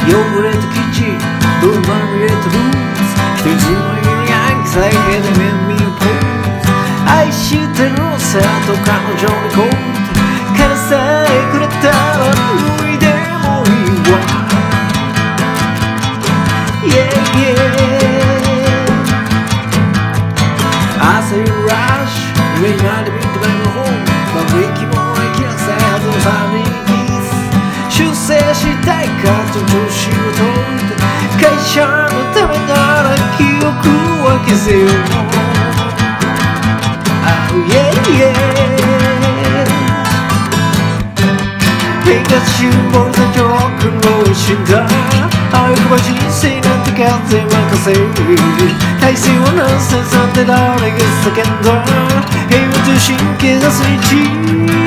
汚れた生地泥まみれたブーツ一つの色ヤンキーさえで目見るポーズ愛してるのさと彼女にこう金さえくれたら脱いでもいいわ Yeah yeah 朝夕ラッシュ上にまでビットバイのホームまぶ息も息なさいはずのファミリー修正したいかと調子をとって会社のためなら記憶は消せよ Oh yeah yeah 東ボルトジョークの死んだあよくば人生なんて風任せ体勢はナンセンスなんて誰が叫んだ平和と神経がスイッチ